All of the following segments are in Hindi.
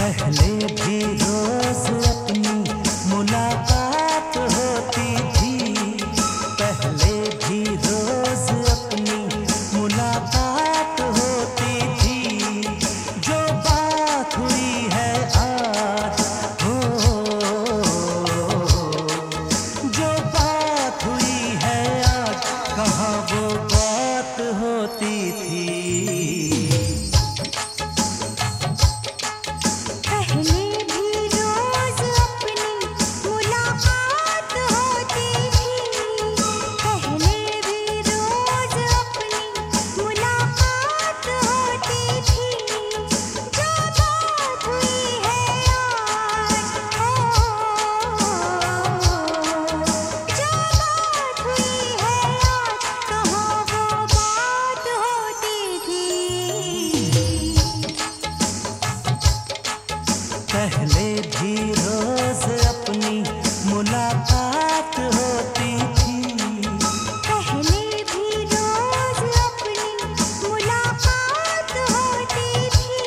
पहले भी रोज अपनी मुलाकात होती थी, पहले भी रोज अपनी मुलाकात होती थी। जो बात हुई है आज हो, जो बात हुई है आज, कहाँ वो बात होती थी। पहले भी रोज अपनी मुलाकात होती थी, पहले भी रोज अपनी मुलाकात होती थी।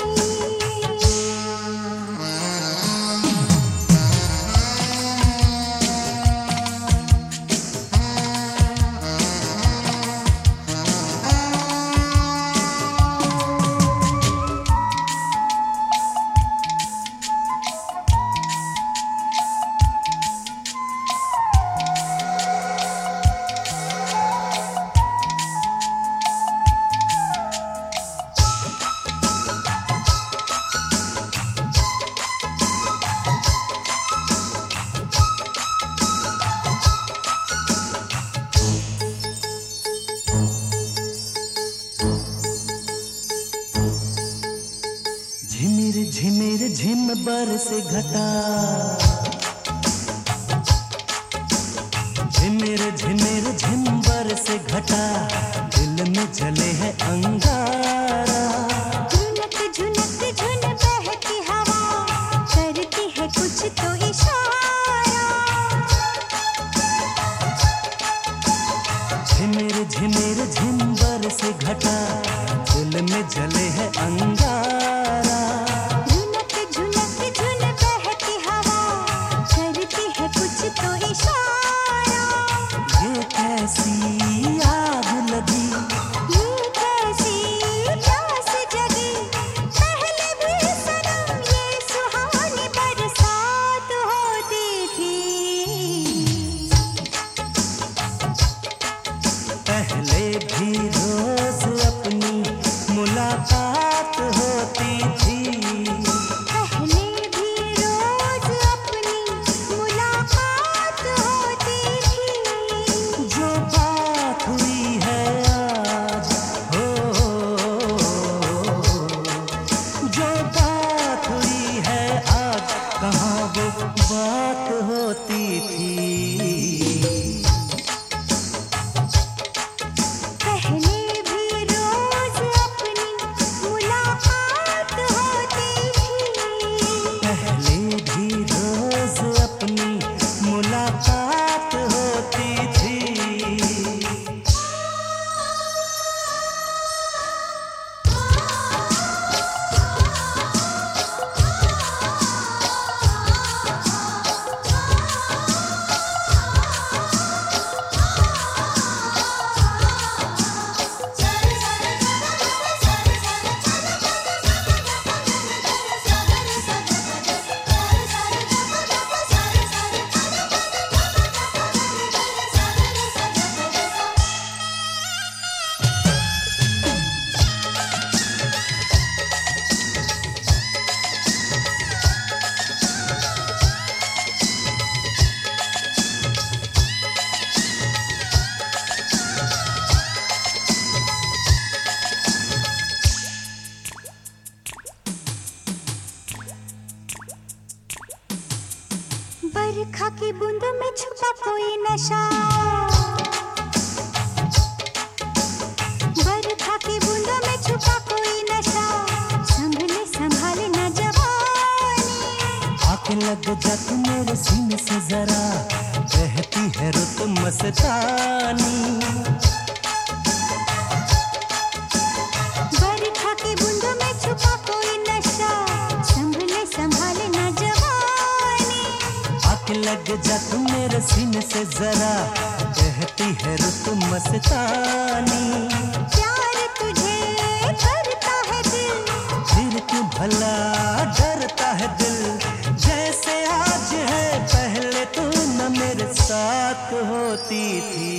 झिमिर झिमिर झिम बरसे घटा, झिमिर झिमिर झिम बरसे घटा, दिल में जले है अंगारा। झुनक झुनक झुन बहती हवा, करती है कुछ तो इशारा। झिमिर झिमिर झिम बरसे घटा, दिल में जले है अंगारा। झुनक झुनक झुन बहती हवा, करती है कुछ तो इशारा। ये कैसी आग लगी, ये कैसी प्यास जगी, पहले भी सनम ये सुहानी बरसात होती थी। पहले भी रोज अपनी मुलाकात होती थी, पहले भी रोज अपनी मुलाकात होती थी। जो बात हुई है आज हो, जो बात हुई है आज, कहाँ वो बात होती थी। पहले भी रोज अपनी मुलाकात होती थी, पहले भी रोज अपनी मुलाकात होती थी। बरखा की बूंद में छुपा कोई नशा, बरखा की बूंद में छुपा कोई नशा, संभले संभाले न जवानी। आके लग जा तू मेरे सीने से जरा, बहती है रुत मस्तानी। बरखा की बूंद में छुपा कोई नशा, संभले लग जा तू मेरे सीने से जरा, कहती है रुत मस्तानी। प्यार तुझे करता है दिल, फिर क्यों भला डरता है दिल। जैसे आज है पहले तू न मेरे साथ होती थी।